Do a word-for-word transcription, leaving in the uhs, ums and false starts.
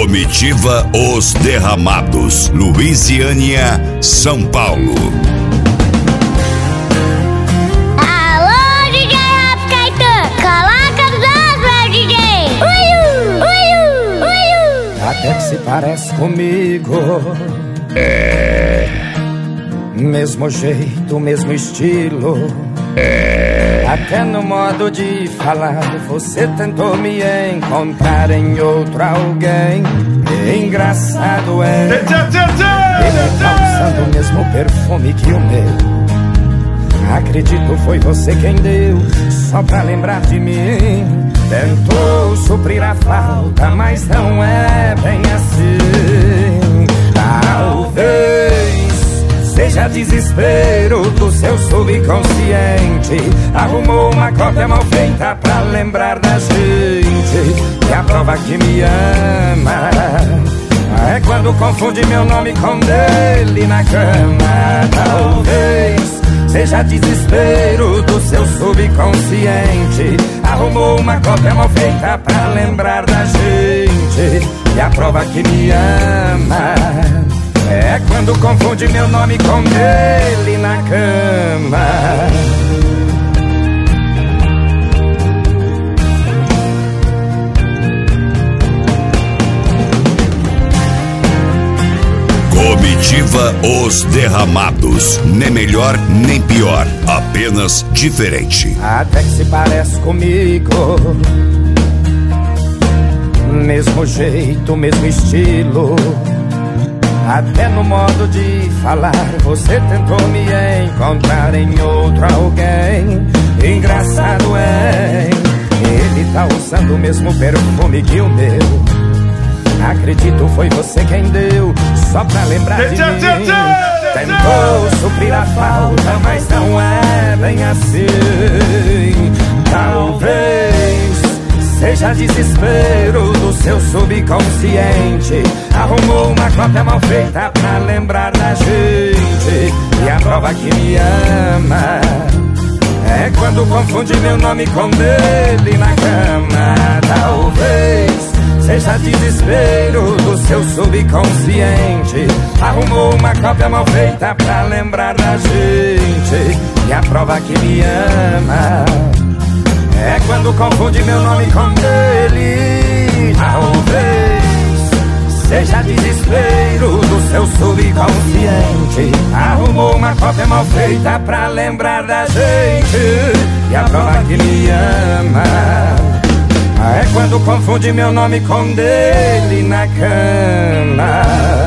Comitiva Os Derramados, Luisiânia, São Paulo. Alô, D J Robson Caetano, coloca os dois, meu D J. Uiu, uiu, uiu. Até que se parece comigo. É. Mesmo jeito, mesmo estilo. É. Até no modo de falar, você tentou me encontrar em outro alguém. Engraçado é, ele tá usando o mesmo perfume que o meu. Acredito foi você quem deu, só pra lembrar de mim. Tentou suprir a falta, mas não é bem assim. Talvez seja desespero do seu subconsciente. Arrumou uma cópia mal feita pra lembrar da gente. E a prova que me ama é quando confunde meu nome com dele na cama. Talvez seja desespero do seu subconsciente. Arrumou uma cópia mal feita pra lembrar da gente. E a prova que me ama é quando confunde meu nome com dele na cama. Comitiva Os Derramados, nem melhor nem pior, apenas diferente. Até que se parece comigo. Mesmo jeito, mesmo estilo. Até no modo de falar, você tentou me encontrar em outro alguém. Engraçado é, ele tá usando o mesmo perfume que o meu. Acredito foi você quem deu, só pra lembrar de mim. Tentou suprir a falta, mas não é bem assim. Talvez seja desespero do seu subconsciente. Arrumou uma cópia mal feita pra lembrar da gente. E a prova que me ama é quando confunde meu nome com dele na cama. Talvez seja desespero do seu subconsciente. Arrumou uma cópia mal feita pra lembrar da gente. E a prova que me ama é quando confunde meu nome com dele. Talvez seja desespero do seu subconsciente. Arrumou uma cópia mal feita pra lembrar da gente. E a prova que me ama é quando confunde meu nome com dele na cama.